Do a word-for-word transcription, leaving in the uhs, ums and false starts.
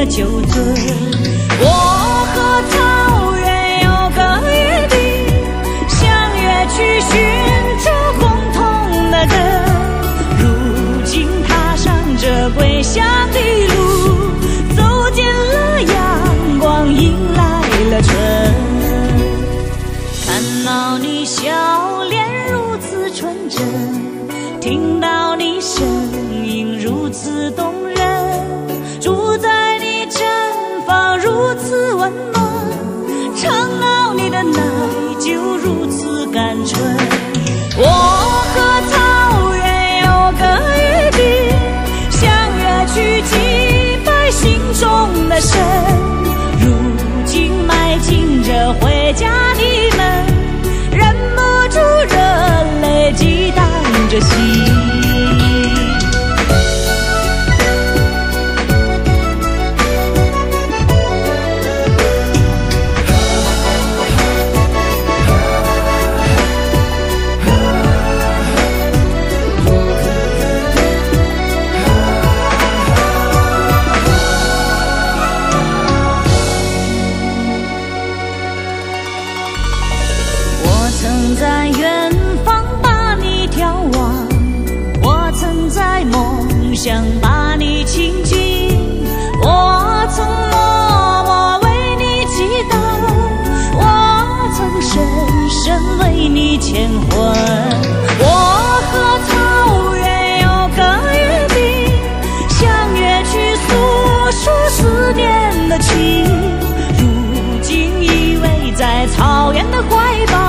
酒醉。我和草原有个约定，相约去寻找共同的根。如今踏上这归乡的路，走进了阳光，迎来了春。看到你笑脸如此纯真，听到你声音如此动人，住在你毡房如此温暖，尝到你的奶酒如此甘醇。我和草原有个约定，相约去祭拜心中的神。如今迈进这回家的门，忍不住热泪激荡着心。曾在远方把你眺望，我曾在梦想把你亲近，我曾默默为你祈祷，我曾深深为你牵魂。我和草原有个约定，相约去诉说思念的情，如今依偎在草原的怀抱，